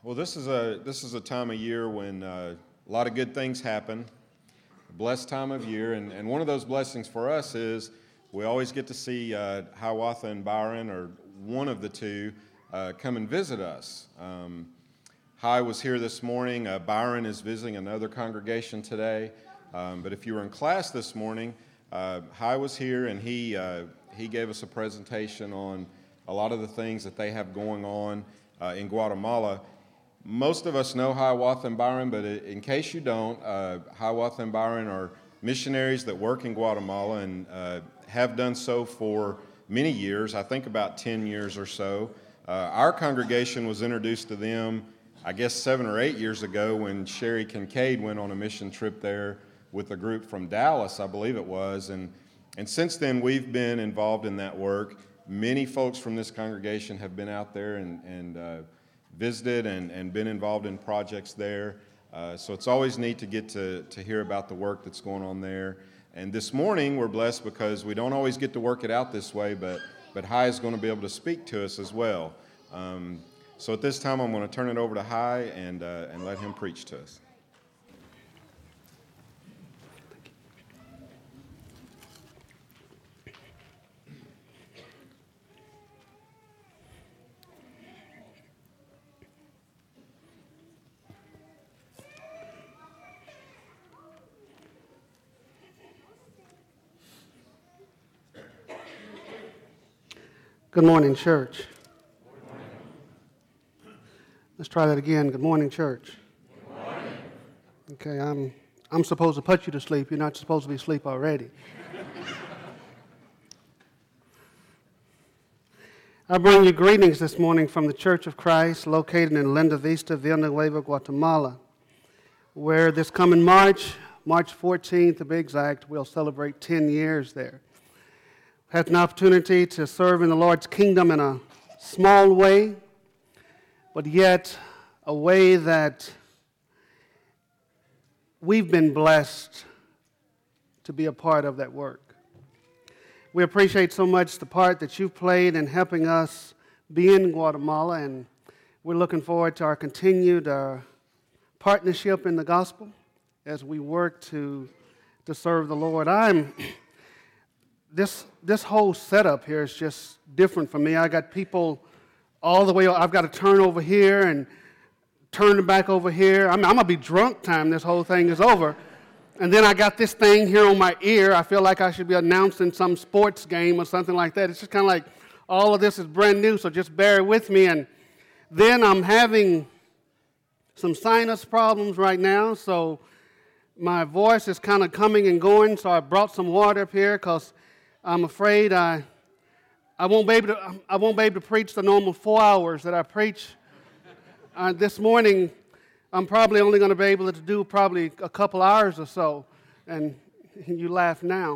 Well, this is a time of year when a lot of good things happen, a blessed time of year, and one of those blessings for us is we always get to see Hiawatha and Byron, or one of the two, come and visit us. Hi was here this morning. Byron is visiting another congregation today, but if you were in class this morning, Hi was here, and he gave us a presentation on a lot of the things that they have going on in Guatemala. Most of us know Hiawatha and Byron, but in case you don't, Hiawatha and Byron are missionaries that work in Guatemala and have done so for many years, I think about 10 years or so. Our congregation was introduced to them, I guess 7 or 8 years ago when Sherry Kincaid went on a mission trip there with a group from Dallas, I believe it was, and since then we've been involved in that work. Many folks from this congregation have been out there and visited and been involved in projects there. So it's always neat to get to hear about the work that's going on there. And this morning we're blessed because we don't always get to work it out this way, but Hi is going to be able to speak to us as well. So at this time I'm going to turn it over to Hi and let him preach to us. Good morning, church. Good morning. Let's try that again. Good morning, church. Good morning. Okay, I'm supposed to put you to sleep. You're not supposed to be asleep already. I bring you greetings this morning from the Church of Christ located in Linda Vista, Villanueva, Guatemala, where this coming March 14th to be exact, we'll celebrate 10 years there. Had an opportunity to serve in the Lord's kingdom in a small way, but yet a way that we've been blessed to be a part of that work. We appreciate so much the part that you've played in helping us be in Guatemala, and we're looking forward to our continued partnership in the gospel as we work to serve the Lord. This whole setup here is just different for me. I got people all the way. I've got to turn over here and turn back over here. I'm going to be drunk time this whole thing is over. And then I got this thing here on my ear. I feel like I should be announcing some sports game or something like that. It's just kind of like all of this is brand new, so just bear with me. And then I'm having some sinus problems right now, so my voice is kind of coming and going. So I brought some water up here because I'm afraid I won't be able to preach the normal 4 hours that I preach. This morning, I'm probably only going to be able to do probably a couple hours or so, and you laugh now.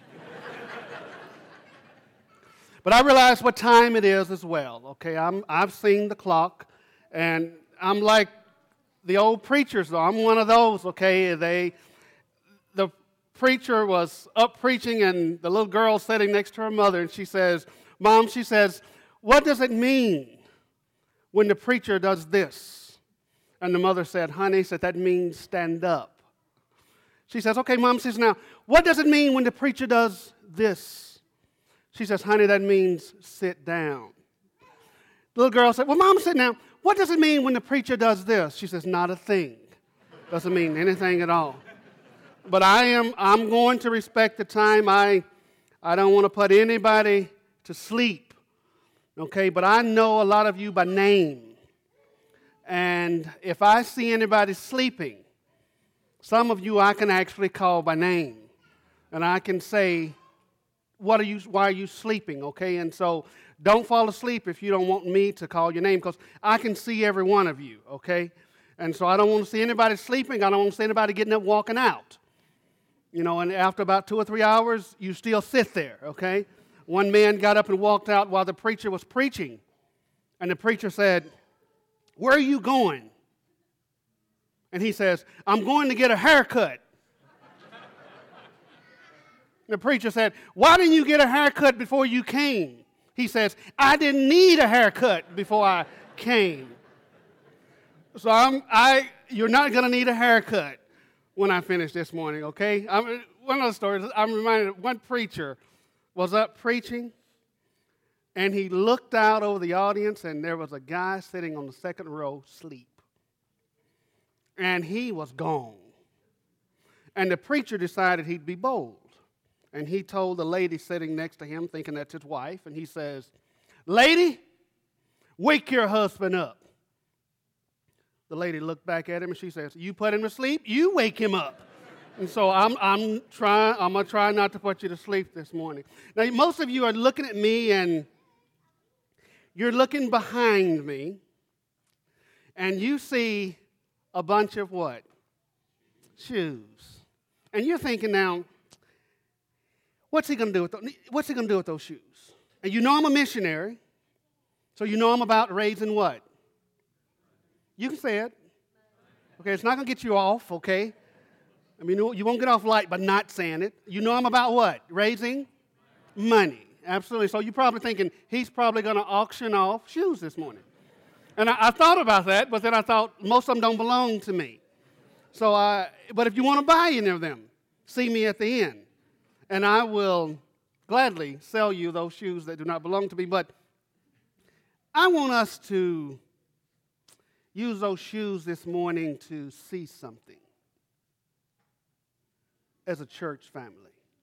But I realize what time it is as well. Okay, I've seen the clock, and I'm like the old preachers, though. I'm one of those. Okay, the preacher was up preaching, and the little girl sitting next to her mother, and she says, "Mom," she says, "what does it mean when the preacher does this?" And the mother said, "Honey," said, "that means stand up." She says, "Okay, Mom," says, "now, what does it mean when the preacher does this?" She says, "Honey, that means sit down." The little girl said, "Well, Mom," said, "now, what does it mean when the preacher does this?" She says, "Not a thing. Doesn't mean anything at all." But I'm going to respect the time. I don't want to put anybody to sleep, okay? But I know a lot of you by name. And if I see anybody sleeping, some of you I can actually call by name. And I can say, why are you sleeping, okay? And so don't fall asleep if you don't want me to call your name, because I can see every one of you, okay? And so I don't want to see anybody sleeping. I don't want to see anybody getting up walking out. You know, and after about 2 or 3 hours, you still sit there, okay? One man got up and walked out while the preacher was preaching. And the preacher said, "Where are you going?" And he says, "I'm going to get a haircut." The preacher said, "Why didn't you get a haircut before you came?" He says, "I didn't need a haircut before I came." So you're not going to need a haircut when I finish this morning, okay? One of the stories, I'm reminded of one preacher was up preaching, and he looked out over the audience, and there was a guy sitting on the second row asleep. And he was gone. And the preacher decided he'd be bold. And he told the lady sitting next to him, thinking that's his wife, and he says, "Lady, wake your husband up." The lady looked back at him and she says, "You put him to sleep, you wake him up." And so I'm going to try not to put you to sleep this morning. Now, most of you are looking at me and you're looking behind me and you see a bunch of what? Shoes. And you're thinking now, what's he going to do with those shoes? And you know I'm a missionary, so you know I'm about raising what? You can say it. Okay, it's not going to get you off, okay? I mean, you won't get off light by not saying it. You know I'm about what? Raising money. Absolutely. So you're probably thinking he's probably going to auction off shoes this morning. And I thought about that, but then I thought most of them don't belong to me. So, but if you want to buy any of them, see me at the end. And I will gladly sell you those shoes that do not belong to me. But I want us to use those shoes this morning to see something as a church family.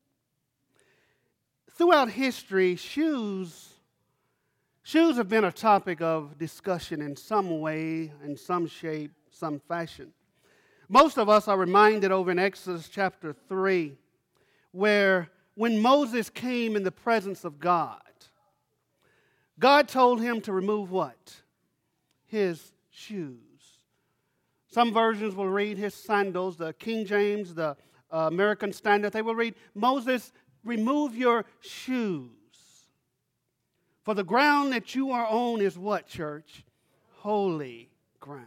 Throughout history, shoes have been a topic of discussion in some way, in some shape, some fashion. Most of us are reminded over in Exodus chapter 3, where when Moses came in the presence of God, God told him to remove what? His shoes. Some versions will read his sandals. The King James, the American Standard, they will read, "Moses, remove your shoes. For the ground that you are on is what, church? Holy ground."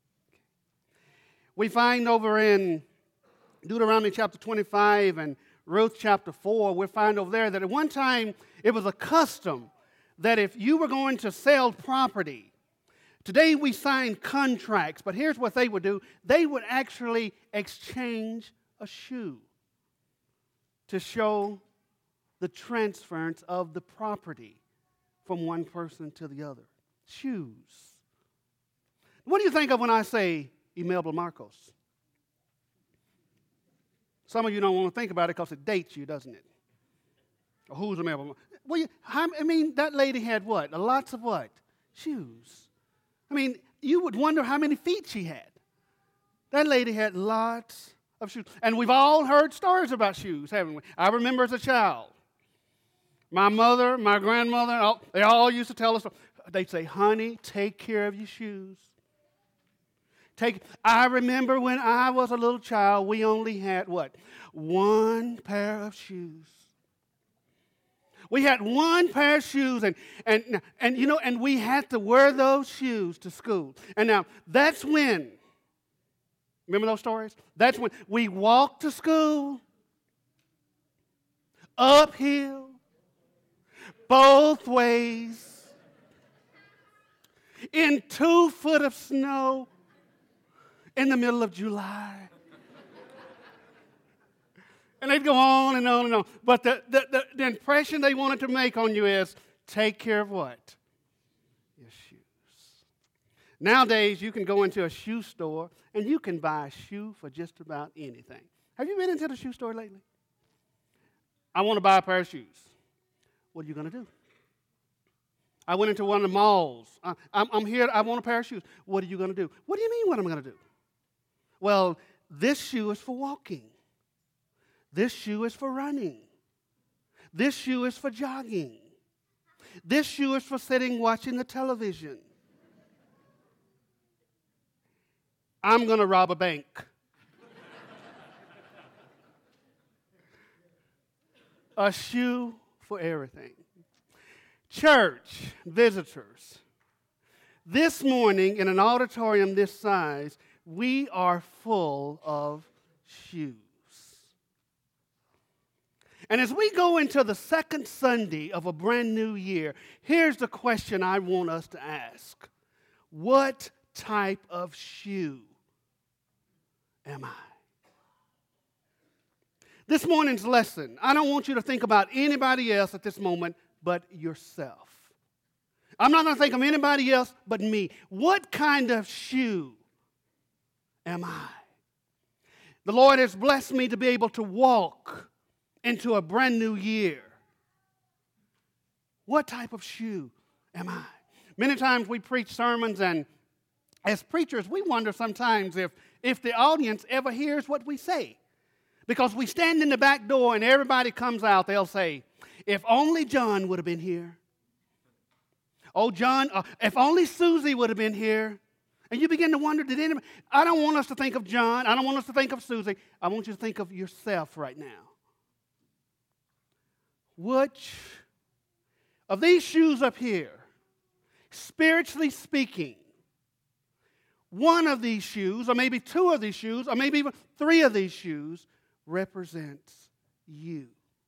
We find over in Deuteronomy chapter 25 and Ruth chapter 4, we find over there that at one time it was a custom that if you were going to sell property, today we sign contracts, but here's what they would do. They would actually exchange a shoe to show the transference of the property from one person to the other. Shoes. What do you think of when I say Imelda Marcos? Some of you don't want to think about it because it dates you, doesn't it? Or who's Imelda Marcos? Well, that lady had what? Lots of what? Shoes. I mean, you would wonder how many feet she had. That lady had lots of shoes. And we've all heard stories about shoes, haven't we? I remember as a child, my mother, my grandmother, they all used to tell us, they'd say, "Honey, take care of your shoes." I remember when I was a little child, we only had what? One pair of shoes. We had one pair of shoes, and we had to wear those shoes to school. And now, that's when, remember those stories? That's when we walked to school, uphill, both ways, in 2 foot of snow, in the middle of July. And they'd go on and on and on. But the impression they wanted to make on you is, take care of what? Your shoes. Nowadays, you can go into a shoe store and you can buy a shoe for just about anything. Have you been into the shoe store lately? I want to buy a pair of shoes. What are you going to do? I went into one of the malls. I'm here. I want a pair of shoes. What are you going to do? What do you mean what I'm going to do? Well, this shoe is for walking. This shoe is for running. This shoe is for jogging. This shoe is for sitting watching the television. I'm going to rob a bank. A shoe for everything. Church visitors, this morning in an auditorium this size, we are full of shoes. And as we go into the second Sunday of a brand new year, here's the question I want us to ask. What type of shoe am I? This morning's lesson, I don't want you to think about anybody else at this moment but yourself. I'm not going to think of anybody else but me. What kind of shoe am I? The Lord has blessed me to be able to walk into a brand new year. What type of shoe am I? Many times we preach sermons, and as preachers, we wonder sometimes if the audience ever hears what we say. Because we stand in the back door and everybody comes out, they'll say, if only John would have been here. Oh, John, if only Susie would have been here. And you begin to wonder, did anybody? I don't want us to think of John. I don't want us to think of Susie. I want you to think of yourself right now. Which of these shoes up here, spiritually speaking, one of these shoes, or maybe two of these shoes, or maybe even three of these shoes represents you?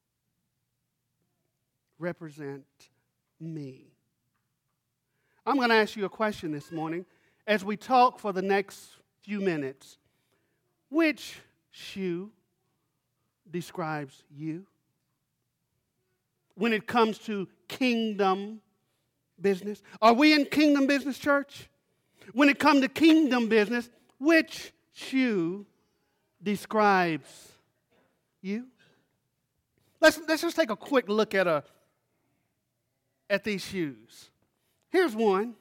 Represent me. I'm going to ask you a question this morning as we talk for the next few minutes. Which shoe describes you? When it comes to kingdom business. Are we in kingdom business, church? When it comes to kingdom business, which shoe describes you? Let's just take a quick look at these shoes. Here's one.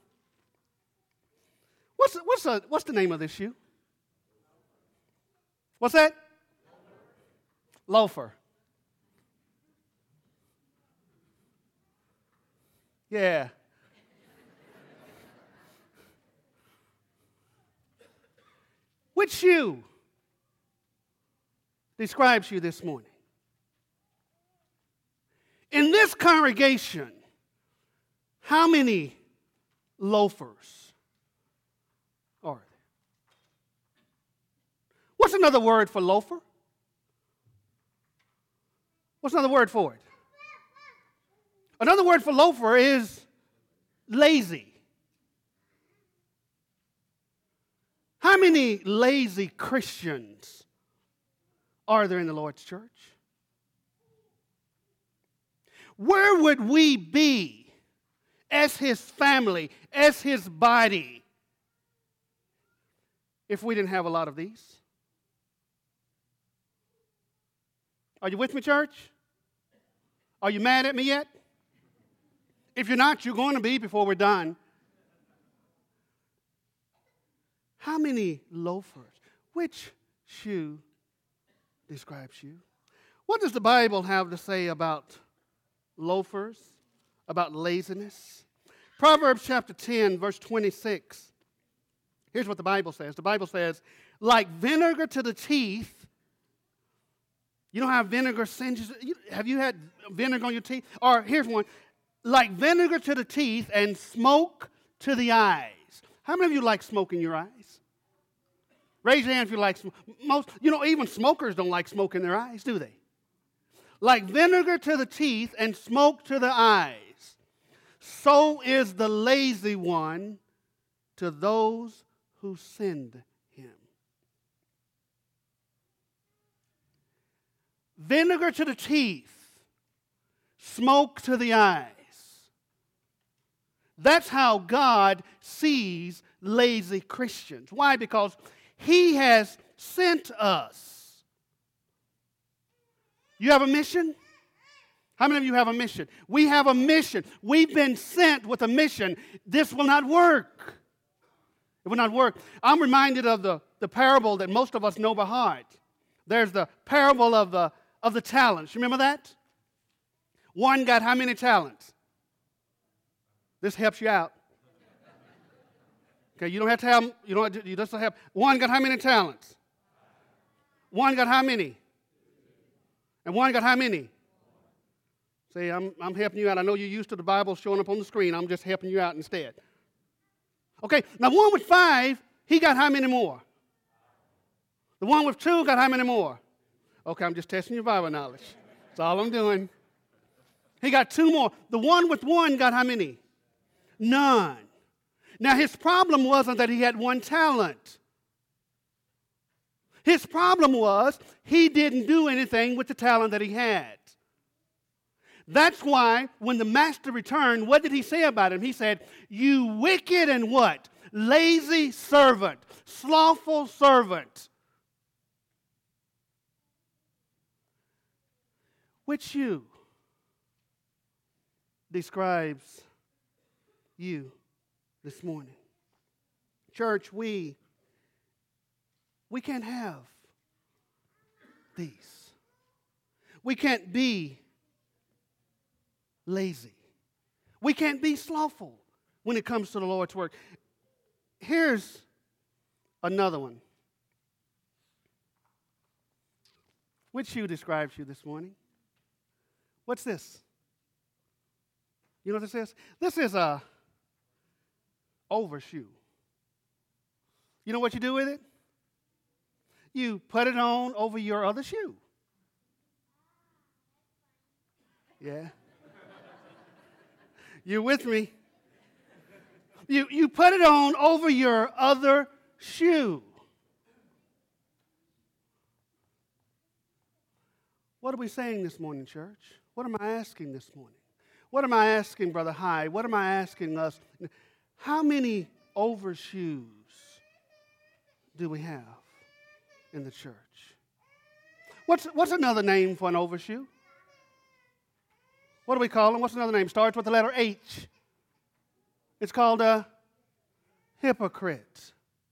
What's the name of this shoe? What's that? Loafer. Yeah. Which shoe describes you this morning? In this congregation, how many loafers are there? What's another word for loafer? What's another word for it? Another word for loafer is lazy. How many lazy Christians are there in the Lord's church? Where would we be as His family, as His body, if we didn't have a lot of these? Are you with me, church? Are you mad at me yet? If you're not, you're going to be before we're done. How many loafers? Which shoe describes you? What does the Bible have to say about loafers, about laziness? Proverbs chapter 10, verse 26. Here's what the Bible says. The Bible says, like vinegar to the teeth. You know how vinegar singes? Have you had vinegar on your teeth? Or here's one. Like vinegar to the teeth and smoke to the eyes. How many of you like smoke in your eyes? Raise your hand if you like smoke. Most, even smokers don't like smoke in their eyes, do they? Like vinegar to the teeth and smoke to the eyes, so is the lazy one to those who send him. Vinegar to the teeth, smoke to the eyes. That's how God sees lazy Christians. Why? Because He has sent us. You have a mission? How many of you have a mission? We have a mission. We've been sent with a mission. This will not work. It will not work. I'm reminded of the parable that most of us know by heart. There's the parable of the talents. You remember that? One got how many talents? This helps you out. Okay, you don't have to have, you just have, one got how many talents? One got how many? And one got how many? See, I'm helping you out. I know you're used to the Bible showing up on the screen. I'm just helping you out instead. Okay, now one with 5, he got how many more? The one with 2 got how many more? Okay, I'm just testing your Bible knowledge. That's all I'm doing. He got 2 more. The one with 1 got how many? None. Now, his problem wasn't that he had one talent. His problem was he didn't do anything with the talent that he had. That's why when the master returned, what did he say about him? He said, "You wicked and what? Lazy servant, slothful servant." Which shoe describes you this morning? Church, we can't have these. We can't be lazy. We can't be slothful when it comes to the Lord's work. Here's another one. Which shoe describes you this morning? What's this? You know what this is? This is a overshoe. You know what you do with it? You put it on over your other shoe. Yeah. You're with me? You put it on over your other shoe. What are we saying this morning, church? What am I asking this morning? What am I asking, Brother Hyde? What am I asking us? How many overshoes do we have in the church? What's another name for an overshoe? What do we call them? What's another name? Starts with the letter H. It's called a hypocrite.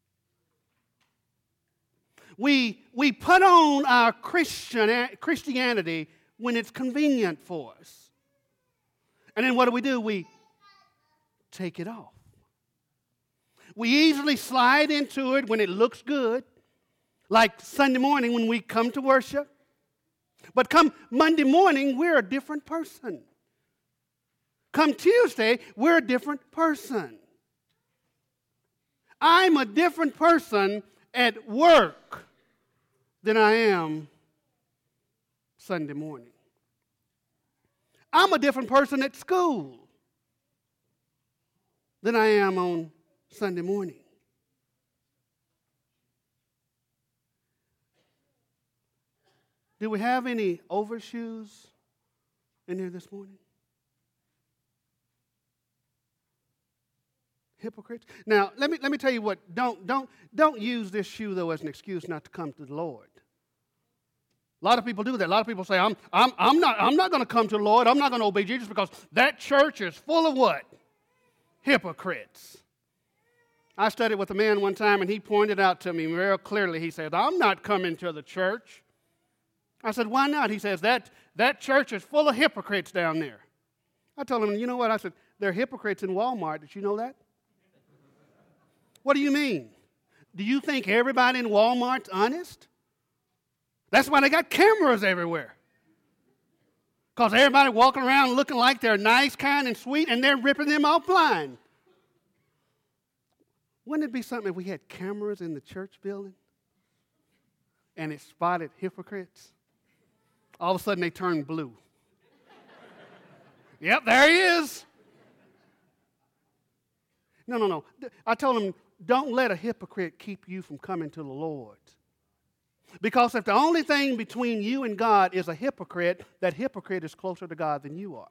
We put on our Christianity when it's convenient for us. And then what do? We take it off. We easily slide into it when it looks good, like Sunday morning when we come to worship. But come Monday morning, we're a different person. Come Tuesday, we're a different person. I'm a different person at work than I am Sunday morning. I'm a different person at school than I am on Sunday morning. Do we have any overshoes in here this morning? Hypocrites. Now, let me tell you what. Don't use this shoe though as an excuse not to come to the Lord. A lot of people do that. A lot of people say, I'm not going to come to the Lord. I'm not going to obey Jesus because that church is full of what? Hypocrites. I studied with a man one time, and he pointed out to me very clearly. He said, "I'm not coming to the church." I said, "Why not?" He says, that church is full of hypocrites down there. I told him, "You know what?" I said, "There are hypocrites in Walmart. Did you know that?" "What do you mean? Do you think everybody in Walmart's honest?" That's why they got cameras everywhere. Because everybody walking around looking like they're nice, kind, and sweet, and they're ripping them off blind. Wouldn't it be something if we had cameras in the church building and it spotted hypocrites? All of a sudden they turn blue. Yep, there he is. No. I told him, don't let a hypocrite keep you from coming to the Lord. Because if the only thing between you and God is a hypocrite, that hypocrite is closer to God than you are.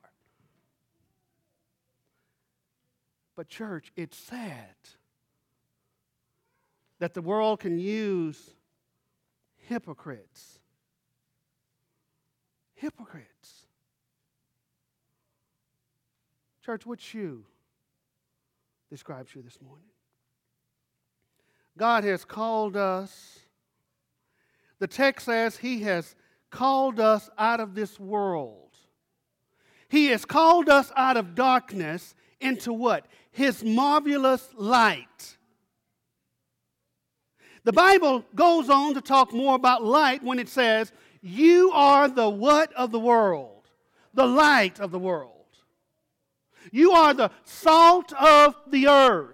But church, it's sad that the world can use hypocrites. Hypocrites. Church, what shoe describes you this morning? God has called us. The text says He has called us out of this world. He has called us out of darkness into what? His marvelous light. The Bible goes on to talk more about light when it says, you are the what of the world? The light of the world. You are the salt of the earth.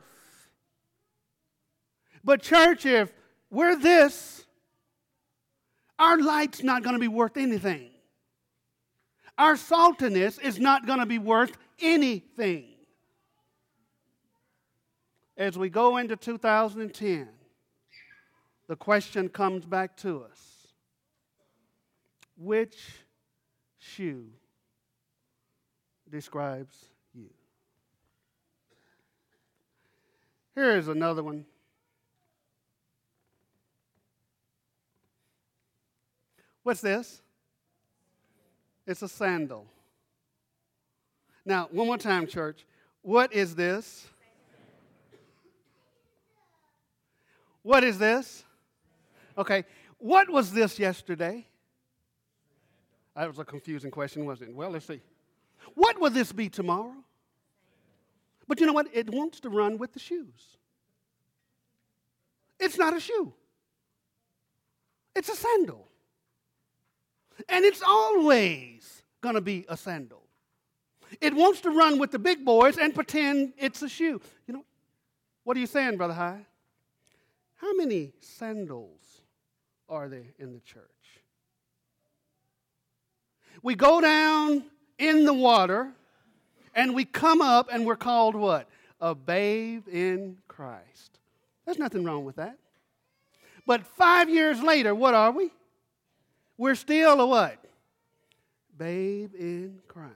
But church, if we're this, our light's not going to be worth anything. Our saltiness is not going to be worth anything. as we go into 2010, the question comes back to us. Which shoe describes you? Here is another one. What's this? It's a sandal. Now, one more time, church. What is this? What is this? Okay. What was this yesterday? That was a confusing question, wasn't it? Well, let's see. What will this be tomorrow? But you know what? It wants to run with the shoes. It's not a shoe. It's a sandal. And it's always going to be a sandal. It wants to run with the big boys and pretend it's a shoe. You know, what are you saying, Brother High? How many sandals are there in the church? We go down in the water and we come up and we're called what? A babe in Christ. There's nothing wrong with that. But 5 years later, what are we? We're still a what? Babe in Christ.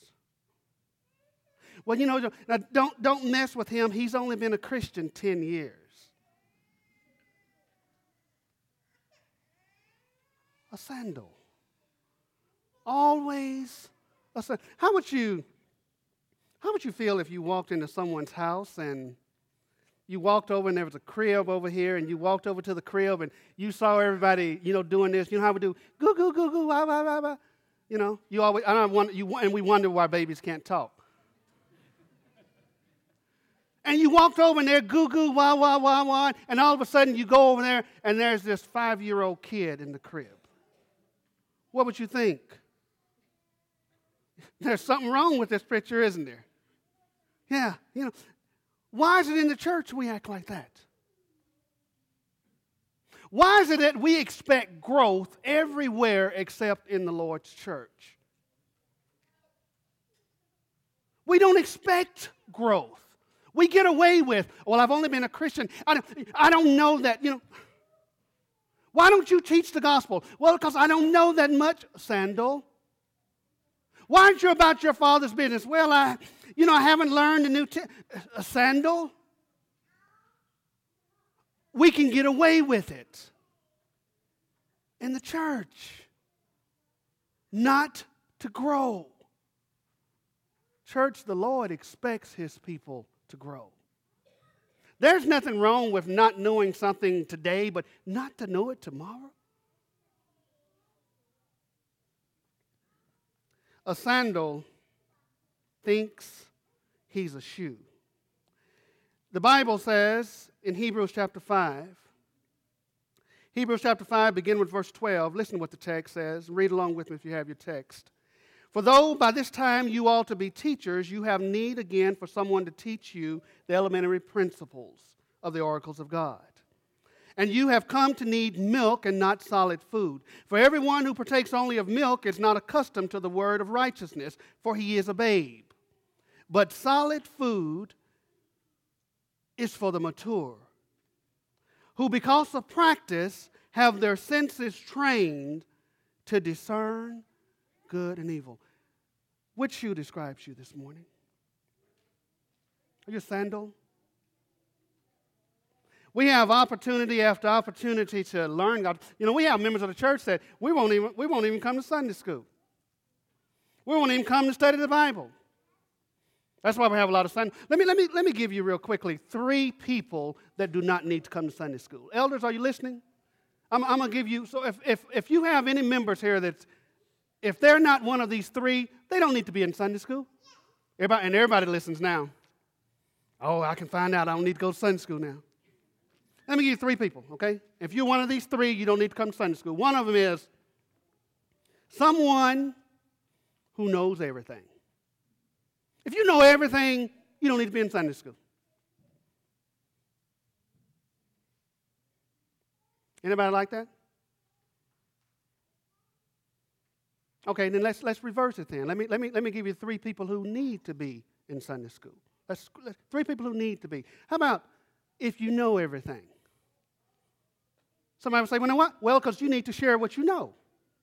Well, you know, now don't mess with him. He's only been a Christian 10 years. A sandal. Always a sandal. How would you feel if you walked into someone's house and you walked over and there was a crib over here, and you walked over to the crib and you saw everybody, you know, doing this? You know how we do? Goo, goo, goo, goo, wah, wah, wah, wah. You know, you always, and we wonder why babies can't talk. And you walked over and they're goo, goo, wah, wah, wah, wah, and all of a sudden you go over there and there's this 5-year-old kid in the crib. What would you think? There's something wrong with this picture, isn't there? Yeah, you know. Why is it in the church we act like that? Why is it that we expect growth everywhere except in the Lord's church? We don't expect growth. We get away with, well, I've only been a Christian. I don't know that, you know. Why don't you teach the gospel? Well, because I don't know that much, sandal. Why aren't you about your father's business? Well, I haven't learned a sandal. We can get away with it in the church, not to grow. Church, the Lord expects his people to grow. There's nothing wrong with not knowing something today, but not to know it tomorrow. A sandal thinks he's a shoe. The Bible says in Hebrews chapter 5, begin with verse 12. Listen to what the text says. Read along with me if you have your text. For though by this time you ought to be teachers, you have need again for someone to teach you the elementary principles of the oracles of God. And you have come to need milk and not solid food. For everyone who partakes only of milk is not accustomed to the word of righteousness, for he is a babe. But solid food is for the mature, who because of practice have their senses trained to discern good and evil. Which shoe describes you this morning? Are you a sandal? We have opportunity after opportunity to learn God. You know, we have members of the church that we won't even come to Sunday school. We won't even come to study the Bible. That's why we have a lot of Sunday. Let me give you real quickly 3 people that do not need to come to Sunday school. Elders, are you listening? I'm going to give you. So if you have any members here that, if they're not one of these 3, they don't need to be in Sunday school. Everybody listens now. Oh, I can find out I don't need to go to Sunday school now. Let me give you 3 people, okay? If you're one of these 3, you don't need to come to Sunday school. One of them is someone who knows everything. If you know everything, you don't need to be in Sunday school. Anybody like that? Okay, then let's reverse it then. Let me give you 3 people who need to be in Sunday school. Three people who need to be. How about if you know everything? Somebody will say, well, you know what? Well, because you need to share what you know.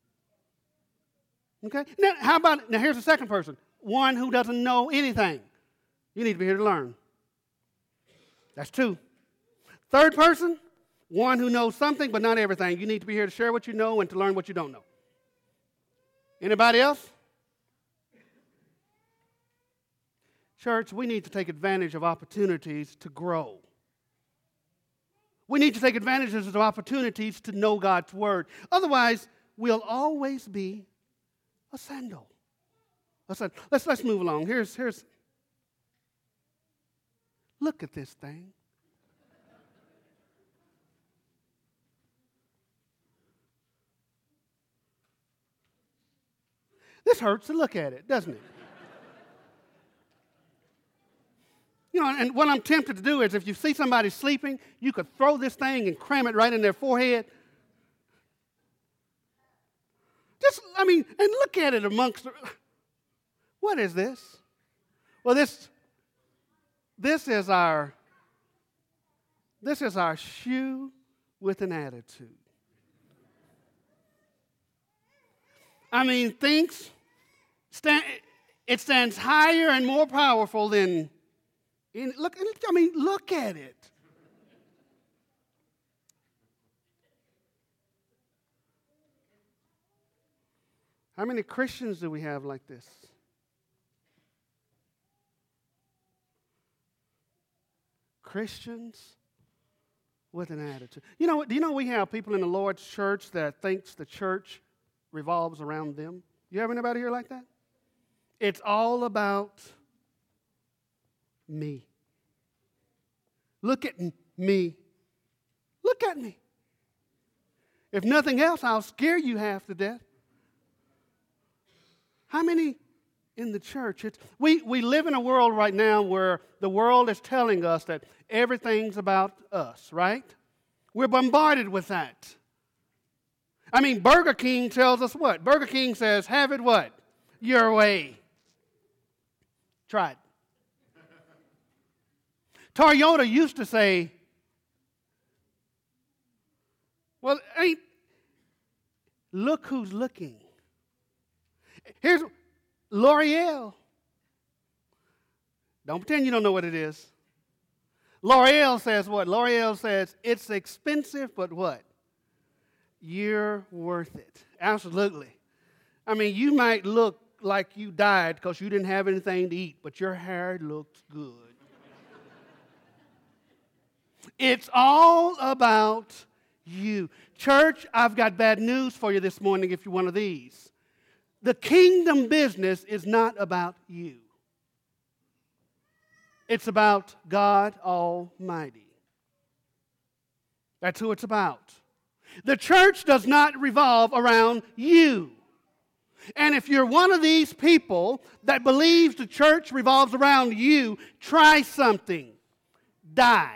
Okay? Now, here's the second person. One who doesn't know anything. You need to be here to learn. That's two. Third person, one who knows something but not everything. You need to be here to share what you know and to learn what you don't know. Anybody else? Church, we need to take advantage of opportunities to grow. We need to take advantage of opportunities to know God's Word. Otherwise, we'll always be a sandal. Let's move along. Here's. Look at this thing. This hurts to look at it, doesn't it? You know, and what I'm tempted to do is if you see somebody sleeping, you could throw this thing and cram it right in their forehead. And look at it amongst what is this? Well, this is our shoe with an attitude. It stands higher and more powerful than. Look at it. How many Christians do we have like this? Christians with an attitude. Do you know we have people in the Lord's church that thinks the church revolves around them? You have anybody here like that? It's all about me. Look at me. Look at me. If nothing else, I'll scare you half to death. How many in the church? We live in a world right now where the world is telling us that everything's about us, right? We're bombarded with that. Burger King tells us what? Burger King says, have it what? Your way. Try it. Toyota used to say, well, look who's looking. Here's L'Oreal. Don't pretend you don't know what it is. L'Oreal says what? L'Oreal says it's expensive, but what? You're worth it. Absolutely. You might look like you died because you didn't have anything to eat, but your hair looks good. It's all about you. Church, I've got bad news for you this morning if you're one of these. The kingdom business is not about you. It's about God Almighty. That's who it's about. The church does not revolve around you. And if you're one of these people that believes the church revolves around you, try something. Die.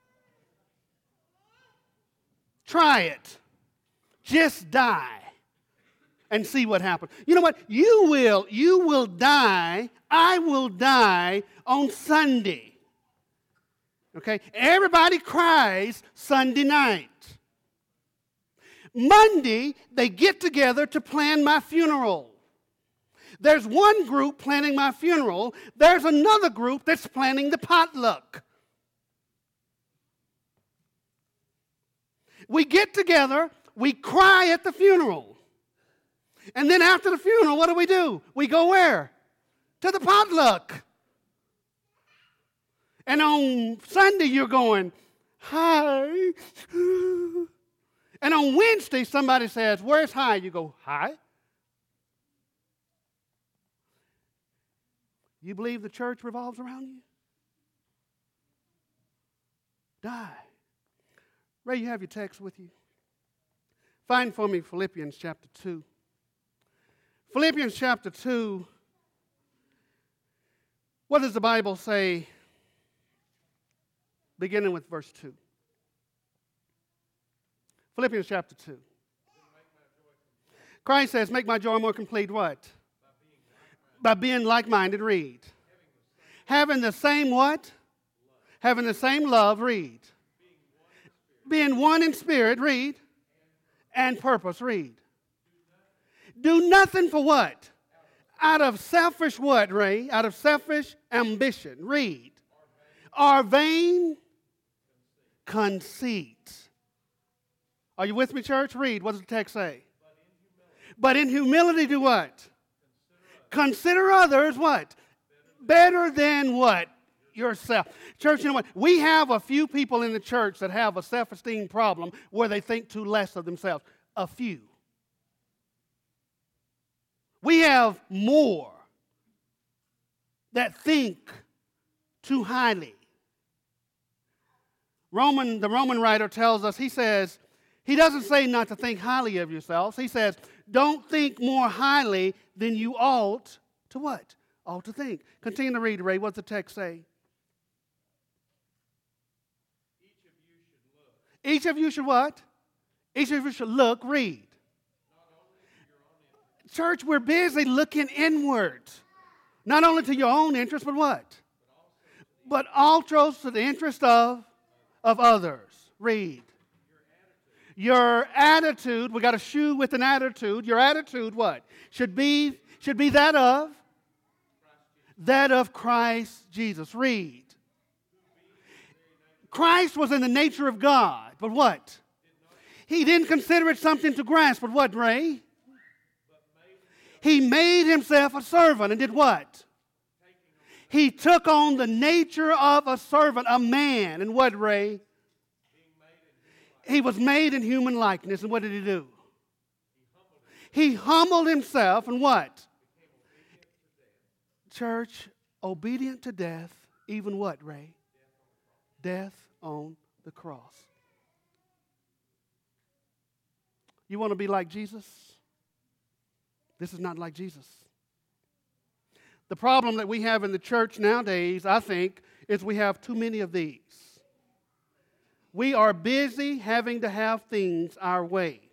Try it. Just die and see what happens. You know what? You will die. I will die on Sunday. Okay? Everybody cries Sunday night. Monday, they get together to plan my funeral. There's one group planning my funeral. There's another group that's planning the potluck. We get together, we cry at the funeral. And then after the funeral, what do? We go where? To the potluck. And on Sunday, you're going, hi. And on Wednesday, somebody says, where's hi? You go, hi. You believe the church revolves around you? Die. Ray, you have your text with you? Find for me Philippians chapter 2. Philippians chapter 2. What does the Bible say? Beginning with verse 2. Philippians chapter 2. Christ says, make my joy more complete what? By being like-minded. Read. Having the same what? Having the same love, read. Being one in spirit, read. And purpose, read. Do nothing for what? Out of selfish what, Ray? Out of selfish ambition, read. Or vain conceit. Are you with me, church? Read. What does the text say? But in humility do what? Consider others what? Better than what? Yourself. Church, you know what? We have a few people in the church that have a self-esteem problem where they think too less of themselves. A few. We have more that think too highly. The Roman writer tells us, he says, he doesn't say not to think highly of yourselves. He says, don't think more highly than you ought to what? Ought to think. Continue to read, Ray. What's the text say? Each of you should what? Each of you should look, read. Church, we're busy looking inward. Not only to your own interest, but what? But also to the interest of others. Read. Your attitude, we got a shoe with an attitude. Your attitude, what? Should be that of Christ Jesus. Read. Christ was in the nature of God, but what? He didn't consider it something to grasp, but what, Ray? He made himself a servant and did what? He took on the nature of a servant, a man. And what, Ray? He was made in human likeness. And what did he do? He humbled himself and what? Church, obedient to death, even what, Ray? Death on the cross. You want to be like Jesus? This is not like Jesus. The problem that we have in the church nowadays, I think, is we have too many of these. We are busy having to have things our way.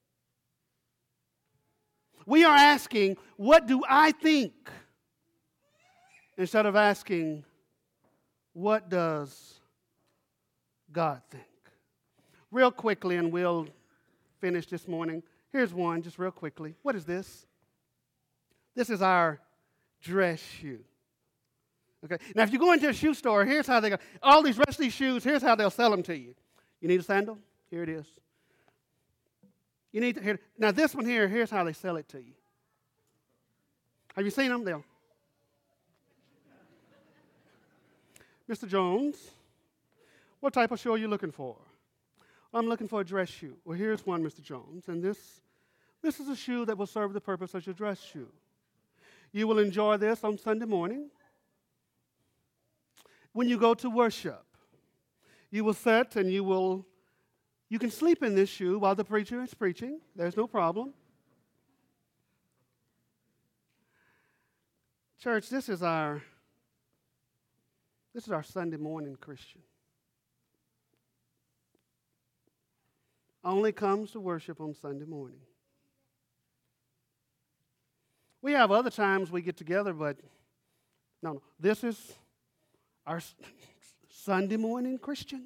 We are asking, what do I think? Instead of asking, what does God think? Real quickly, and we'll finish this morning. Here's one, just real quickly. What is this? This is our dress shoe. Okay. Now, if you go into a shoe store, here's how they go. All these rest of these shoes, here's how they'll sell them to you. You need a sandal? Here it is. You need to, here. Now, this one here, here's how they sell it to you. Have you seen them? Mr. Jones, what type of shoe are you looking for? I'm looking for a dress shoe. Well, here's one, Mr. Jones, and this is a shoe that will serve the purpose as your dress shoe. You will enjoy this on Sunday morning. When you go to worship, you will sit and you can sleep in this shoe while the preacher is preaching. There's no problem. Church, this is our Sunday morning Christian. Only comes to worship on Sunday morning. We have other times we get together, but no. This is our Sunday morning Christian.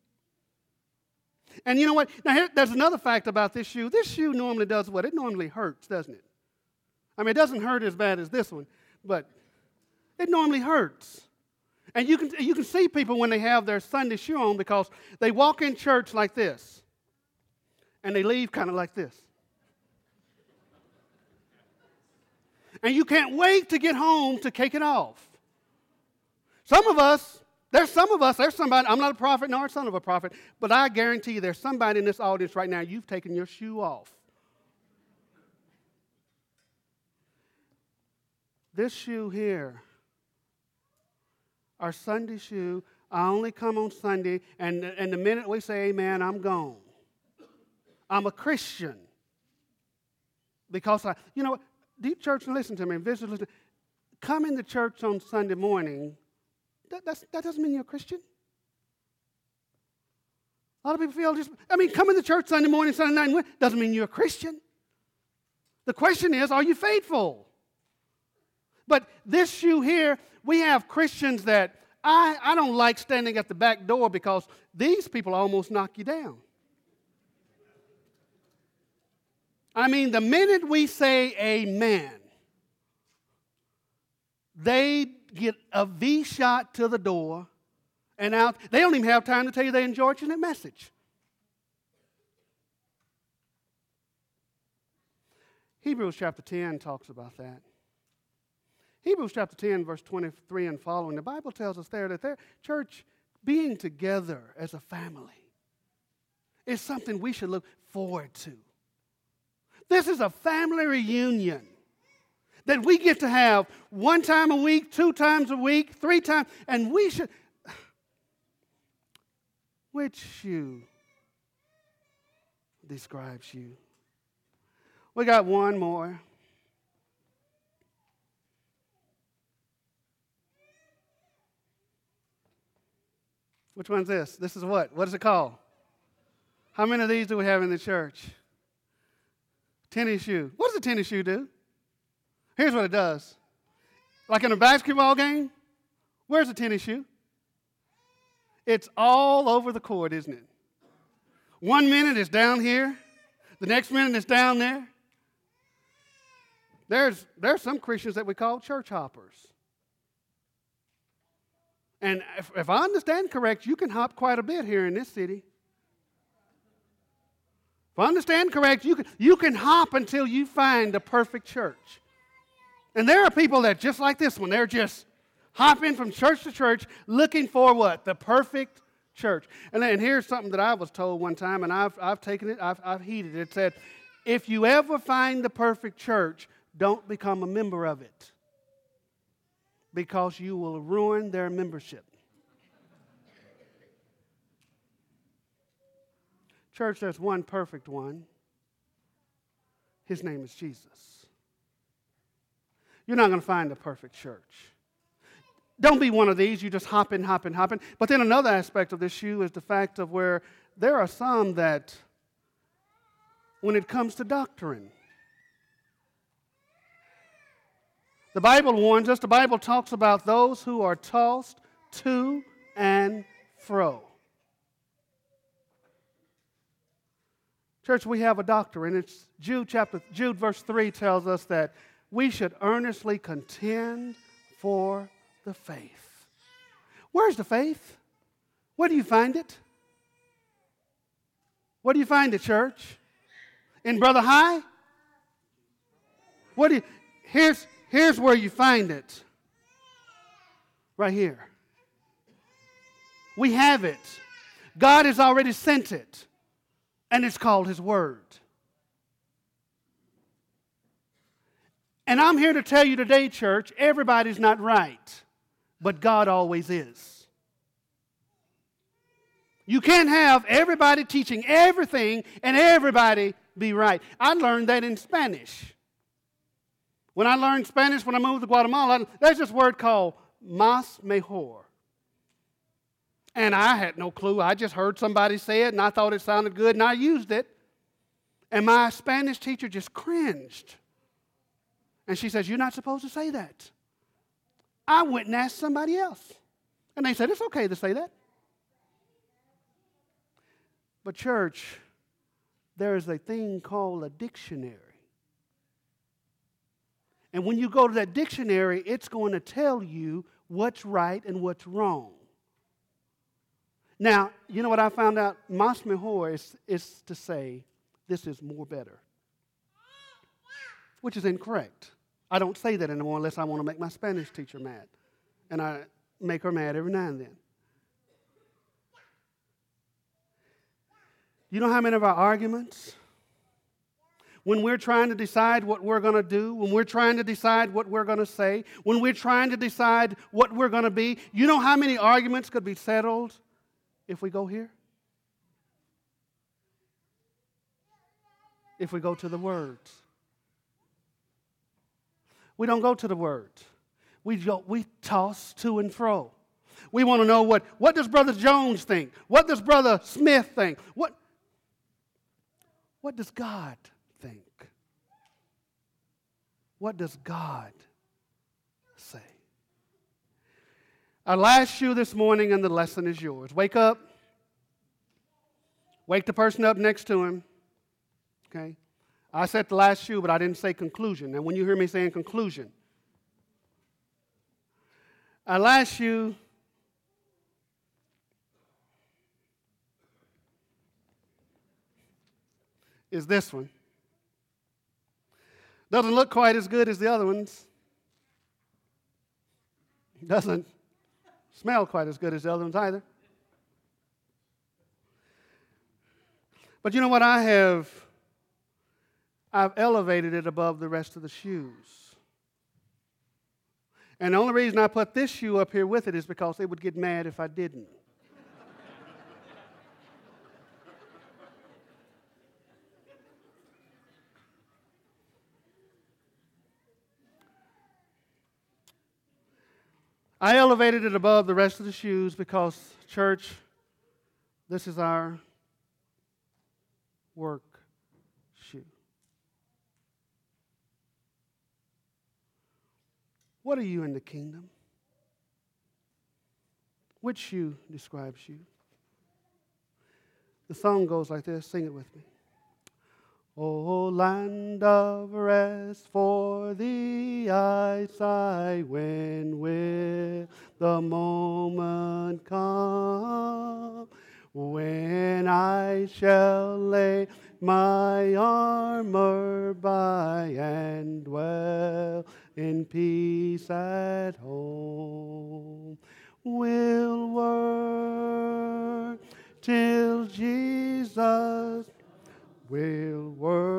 And you know what? Now, there's another fact about this shoe. This shoe normally does what? It normally hurts, doesn't it? I mean, it doesn't hurt as bad as this one, but it normally hurts. And you can see people when they have their Sunday shoe on because they walk in church like this, and they leave kind of like this. And you can't wait to get home to take it off. There's somebody, I'm not a prophet nor a son of a prophet, but I guarantee you there's somebody in this audience right now, you've taken your shoe off. This shoe here, our Sunday shoe, I only come on Sunday, and the minute we say amen, I'm gone. I'm a Christian. Because you know what? Deep church, listen to me, visitors, listen. Coming to church on Sunday morning, that doesn't mean you're a Christian. A lot of people feel coming to church Sunday morning, Sunday night, doesn't mean you're a Christian. The question is, are you faithful? But this shoe here, we have Christians that I don't like standing at the back door because these people almost knock you down. I mean, the minute we say amen, they get a V shot to the door and out. They don't even have time to tell you they enjoyed your message. Hebrews chapter 10 talks about that. Hebrews chapter 10, verse 23 and following, the Bible tells us there that their church being together as a family is something we should look forward to. This is a family reunion that we get to have 1 time a week, 2 times a week, 3 times, and we should. Which shoe describes you? We got one more. Which one's this? This is what? What is it called? How many of these do we have in the church? Tennis shoe. What does a tennis shoe do? Here's what it does. Like in a basketball game, where's the tennis shoe? It's all over the court, isn't it? 1 minute it's down here. The next minute it's down there. There's some Christians that we call church hoppers. And if I understand correct, you can hop quite a bit here in this city. If I understand correct, you can hop until you find the perfect church. And there are people that just like this one, they're just hopping from church to church looking for what? The perfect church. And here's something that I was told one time, and I've taken it, I've heeded it. It said, if you ever find the perfect church, don't become a member of it, because you will ruin their membership. Church, there's one perfect one. His name is Jesus. You're not going to find a perfect church. Don't be one of these, you just hopping. But then another aspect of this shoe is the fact of where there are some that, when it comes to doctrine, the Bible warns us, the Bible talks about those who are tossed to and fro. Church, we have a doctrine. It's Jude verse 3 tells us that we should earnestly contend for the faith. Where's the faith? Where do you find it? Where do you find it, church? In Brother High? Here's where you find it. Right here. We have it. God has already sent it. And it's called His Word. And I'm here to tell you today, church, everybody's not right. But God always is. You can't have everybody teaching everything and everybody be right. I learned that in Spanish. When I learned Spanish, when I moved to Guatemala, there's this word called más mejor. And I had no clue. I just heard somebody say it, and I thought it sounded good, and I used it. And my Spanish teacher just cringed. And she says, "You're not supposed to say that." I went and asked somebody else. And they said, "It's okay to say that." But church, there is a thing called a dictionary. And when you go to that dictionary, it's going to tell you what's right and what's wrong. Now, you know what I found out? Más mejor is to say, this is more better. Which is incorrect. I don't say that anymore unless I want to make my Spanish teacher mad. And I make her mad every now and then. You know how many of our arguments, when we're trying to decide what we're going to do, when we're trying to decide what we're going to say, when we're trying to decide what we're going to be, you know how many arguments could be settled if we go here? If we go to the words. We don't go to the words. We toss to and fro. We want to know what does Brother Jones think? What does Brother Smith think? What does God think? What does God say. Our last shoe this morning, and the lesson is yours. Wake up. Wake the person up next to him. Okay? I said the last shoe, but I didn't say conclusion. And when you hear me saying conclusion, our last shoe is this one. Doesn't look quite as good as the other ones. Doesn't smell quite as good as the other ones either. But you know what? I've elevated it above the rest of the shoes. And the only reason I put this shoe up here with it is because they would get mad if I didn't. I elevated it above the rest of the shoes because, church, this is our work shoe. What are you in the kingdom? Which shoe describes you? The song goes like this. Sing it with me. O land of rest, for thee I sigh, when will the moment come when I shall lay my armor by and dwell in peace at home? We'll work till Jesus, we'll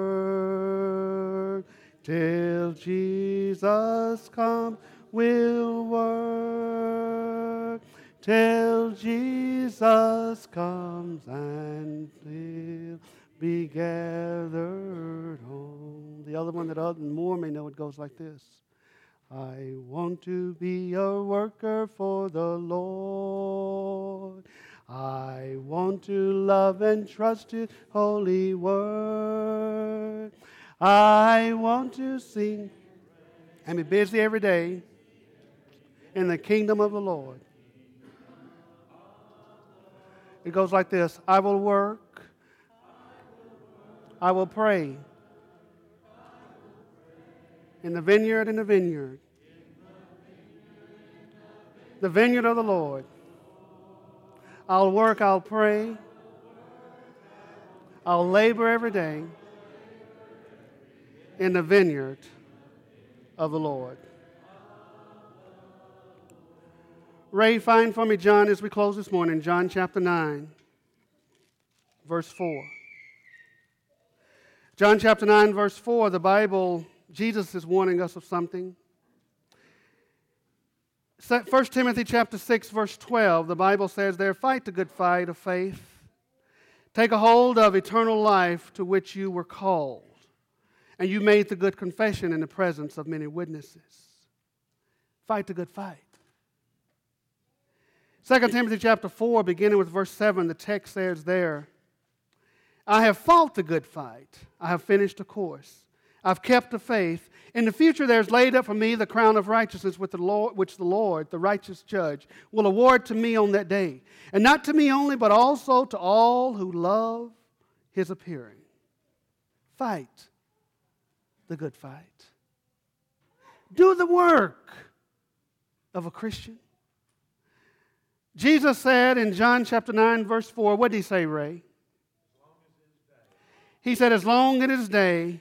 work till Jesus comes. We'll work till Jesus comes, and we'll be gathered home. The other one that other more may know, it goes like this. I want to be a worker for the Lord. I want to love and trust His holy word. I want to sing and be busy every day in the kingdom of the Lord. It goes like this. I will work. I will pray. In the vineyard, the vineyard of the Lord. I'll work, I'll pray. I'll labor every day in the vineyard of the Lord. Ray, find for me John as we close this morning, John chapter 9, verse 4. John chapter 9, verse 4, the Bible, Jesus is warning us of something. 1 Timothy chapter 6, verse 12, the Bible says there, fight the good fight of faith. Take a hold of eternal life to which you were called. And you made the good confession in the presence of many witnesses. Fight the good fight. 2 Timothy chapter 4, beginning with verse 7, the text says there, I have fought the good fight. I have finished the course. I've kept the faith. In the future there's laid up for me the crown of righteousness which the Lord, the righteous judge, will award to me on that day. And not to me only, but also to all who love His appearing. Fight the good fight. Do the work of a Christian. Jesus said in John chapter 9, verse 4, what did He say, Ray? He said, as long as it is day,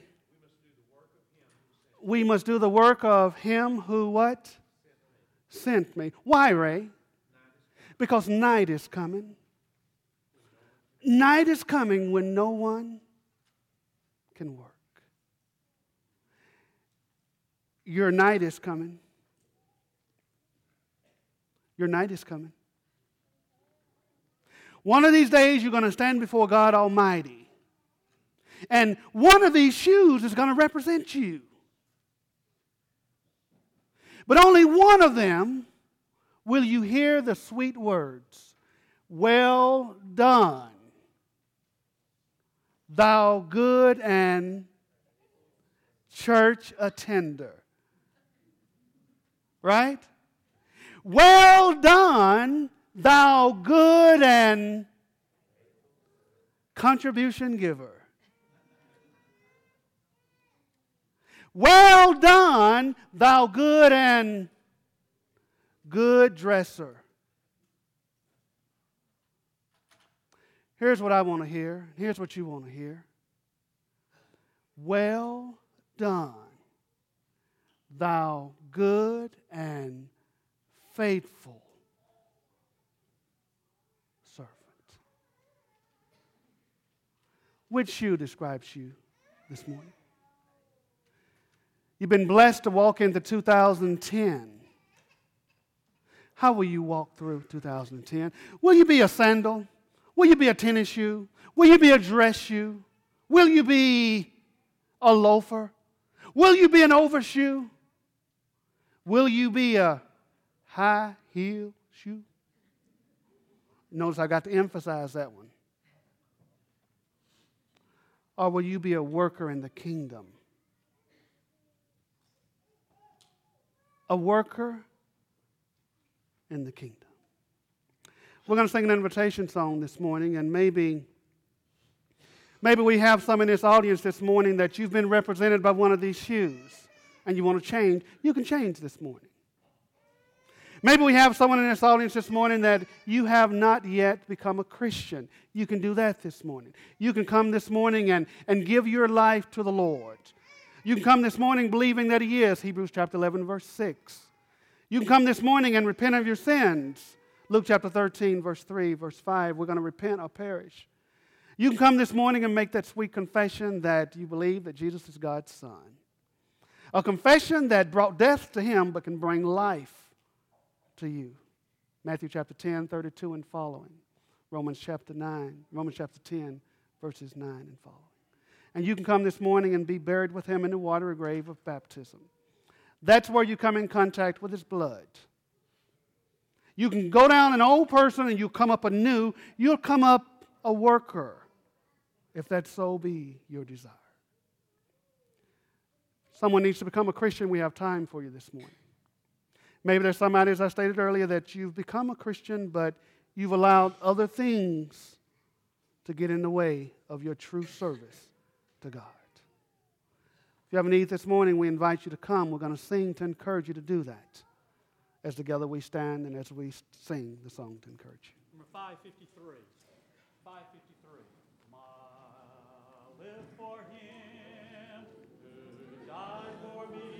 we must do the work of Him who what? Sent me. Why, Ray? Because night is coming. Night is coming when no one can work. Your night is coming. Your night is coming. One of these days you're going to stand before God Almighty. And one of these shoes is going to represent you. But only one of them will you hear the sweet words, well done, thou good and church attender. Right? Well done, thou good and contribution giver. Well done, thou good and good dresser. Here's what I want to hear. Here's what you want to hear. Well done, thou good and faithful servant. Which shoe describes you this morning? You've been blessed to walk into 2010. How will you walk through 2010? Will you be a sandal? Will you be a tennis shoe? Will you be a dress shoe? Will you be a loafer? Will you be an overshoe? Will you be a high heel shoe? Notice I got to emphasize that one. Or will you be a worker in the kingdom? A worker in the kingdom. We're going to sing an invitation song this morning, and maybe we have some in this audience this morning that you've been represented by one of these shoes, and you want to change. You can change this morning. Maybe we have someone in this audience this morning that you have not yet become a Christian. You can do that this morning. You can come this morning and give your life to the Lord. You can come this morning believing that He is, Hebrews chapter 11, verse 6. You can come this morning and repent of your sins. Luke chapter 13, verse 3, verse 5. We're going to repent or perish. You can come this morning and make that sweet confession that you believe that Jesus is God's Son. A confession that brought death to Him but can bring life to you. Matthew chapter 10, 32 and following. Romans chapter 10, verses 9 and following. And you can come this morning and be buried with Him in the watery grave of baptism. That's where you come in contact with His blood. You can go down an old person and you come up anew. You'll come up a worker, if that so be your desire. Someone needs to become a Christian. We have time for you this morning. Maybe there's somebody, as I stated earlier, that you've become a Christian, but you've allowed other things to get in the way of your true service to God. If you have a need this morning, we invite you to come. We're going to sing to encourage you to do that as together we stand and as we sing the song to encourage you. Number 553. 553. I live for Him who died for me.